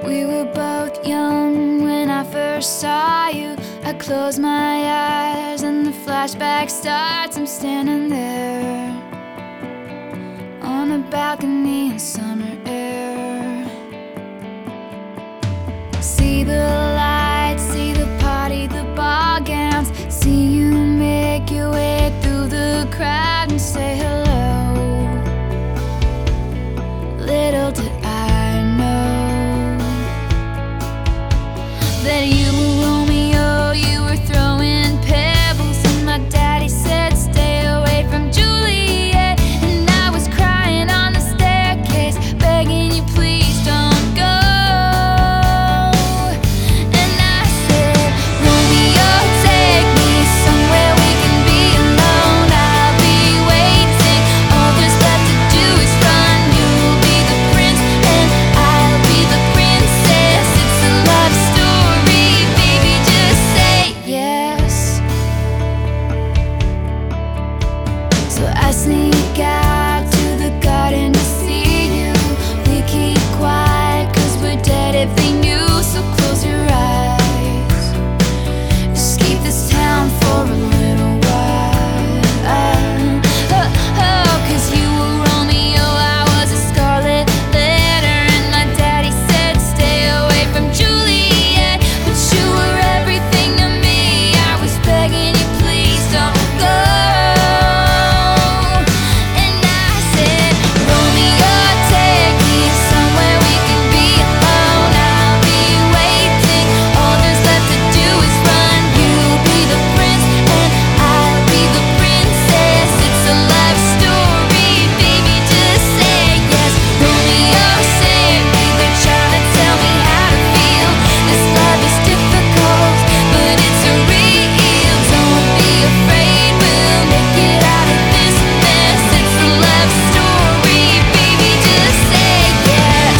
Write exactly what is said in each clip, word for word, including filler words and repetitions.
We were both young when I first saw you. I close my eyes and the flashback starts. I'm standing there on a balcony in summer air. See the lights, see the party, the ball gowns. See you make your way through the crowd and say hello. Little did I know that you were Romeo, you were throwing pebbles, and my daddy said stay away from Juliet. And I was crying on the staircase, begging you please don't go. And I said, Romeo, take me somewhere we can be alone. I'll be waiting, all there's left to do is run. You'll be the prince and I'll be the princess. It's a love story, baby, just say yes. So I sneak out to the garden to see you. We keep quiet cause we're dead if they knew. So close your eyes, just keep this town for a little while. Oh, oh, cause you were Romeo, I was a scarlet letter, and my daddy said stay away from Juliet. But you were everything to me, I was begging you please don't go. And I said, Romeo, take me somewhere we can be alone. I'll be waiting, all there's left to do is run. You'll be the prince and I'll be the princess. It's a love story, baby, just say yes. Romeo, save me, they're trying to tell me how to feel. This love is difficult, but it's real. Don't be afraid, we'll make it out of this mess. It's a love story, baby, just say yes.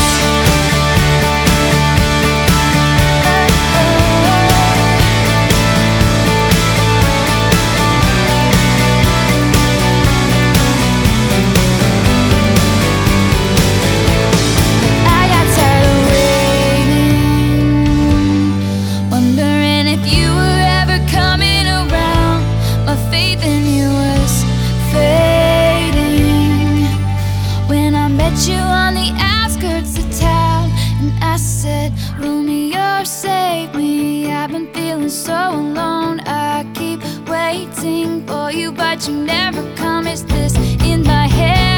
I got tired of waiting, wondering if you were ever coming around. My faith in you was fading when I met you on the outskirts of town. And I said, Romeo, save me, I've been feeling so alone. I keep waiting for you, but you never come. Is this in my head?